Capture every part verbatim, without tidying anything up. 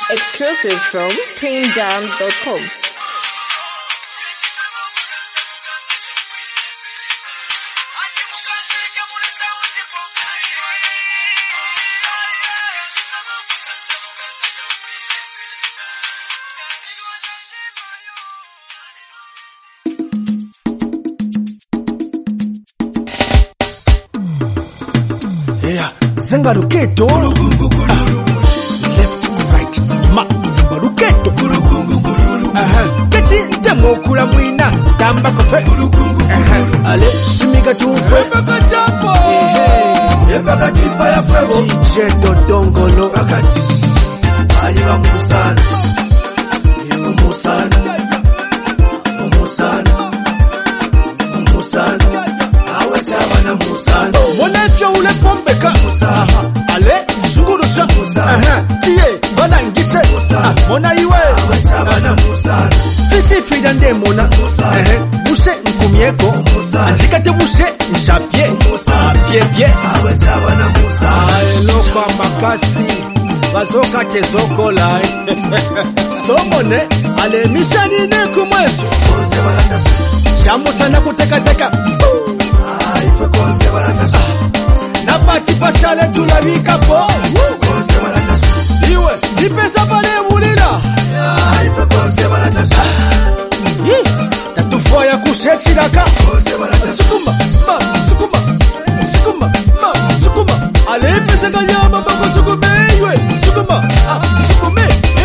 Exclusive from twin jams dot com. Yeah, Zangaruketo left, right, ma Zangaruketo aha, kati temo kula mwina tamba kofe aha, ale shimiga tuwe epaka chapo epaka tipa ya febo D J Dodongolo bakati aliwa musana yu musana musana musana awe chabana musana monefyo ule pombeka musaha ale zungurusha aha tie balangise mona iwe awe chabana musana fisi fida nde mona eh buse nkumieko anjikate buse nshapye apye pye awe chabana musana loka makasi bazoka tezokola somone ale mishani ne kumwezo konse balatasa shamusana kuteka teka ife konse balatasa napati pashale tulabika po konse balatasa iwe nipesa pale mulira ife konse balatasa tatufoya kushechiraka konse balatasa sukuma ma sukuma sukuma ma sukuma ale pesa kanyama bako sukume iwe sukuma ah sukume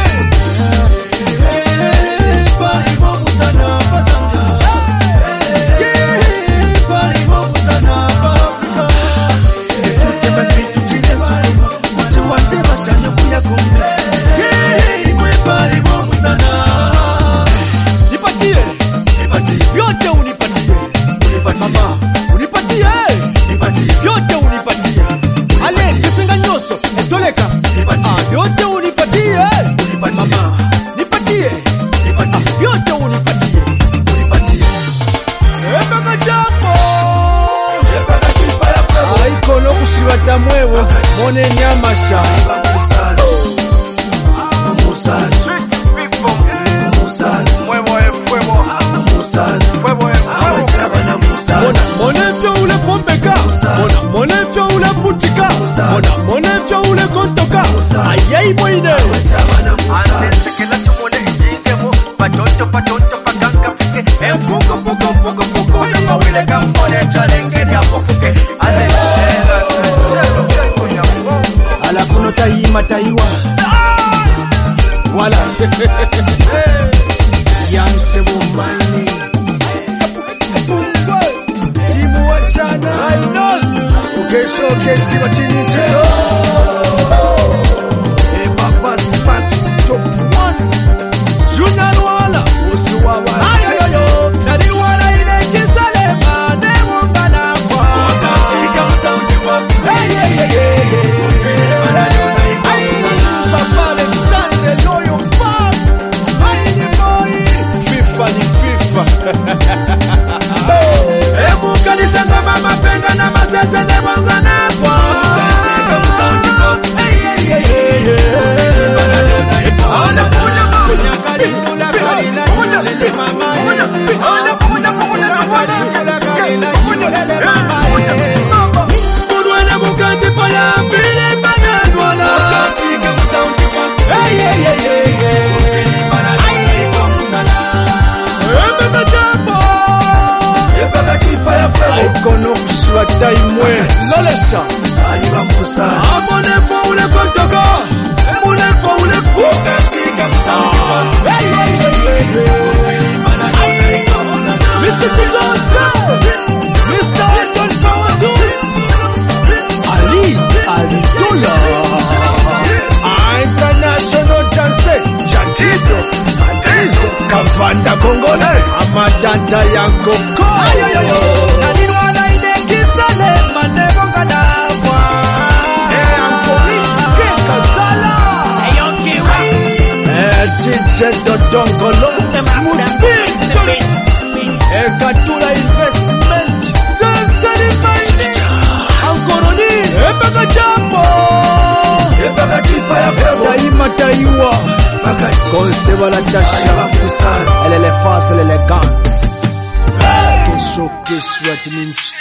Mwewo mone nyamasha musana musana mwewo efwewo musana mwewo efwewo mona monefyo ule pombeka mona monefyo ule putika mona monefyo ule kontoka ayai moine anse kila tumone hijingemo pachocho pachocho pakanga fike emfuko fuko fuko fuko na mawile kampone chalenge ni apofuke ale ala kuno taima taiwa wala yamse mumani timu wachana ainos ukesho kesi watini chelo e papa sparks top one junior wala usuwa wachayo nani wala ile kisale mane mungana kwa kasika mtaundi wa hey hey hey hey Ebu kanisa ngoma mapenda na masese ne mwanga na kwa kasika mtaundi wa hey hey hey hey ana punya punya kari kula kari na kulele mama ana punya punya kula kari na kulele mama Kurwana mukaje pala pele bana dwana kasika mtaundi wa hey hey hey hey Aikono kushwa taimwe Lolesha Aliwa musa Amonefo ule kontoka Amonefo ule kuka Chika mtaundi Hey hey hey hey Mister Chizoza Mister Anton Power two Ali Ali Dola International Dance Jandido Andizo Kavanda Kongole Amadanda Yankoko Ayoyoyo Nanirwana ine kisale Manego kadabwa Eh Ampolish Keka Sala Eyo kiwi Eh D J Dodongolo Smooth Beat Eh Katula Investment Sensari Mining Ankoroni Epeka Jambo daima daiwa Conserva la dasha Elle est face, elle est élégante Kesho kesho it means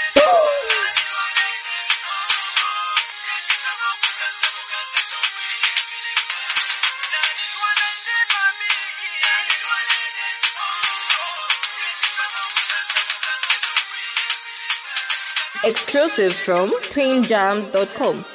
Exclusive from twin jams dot com.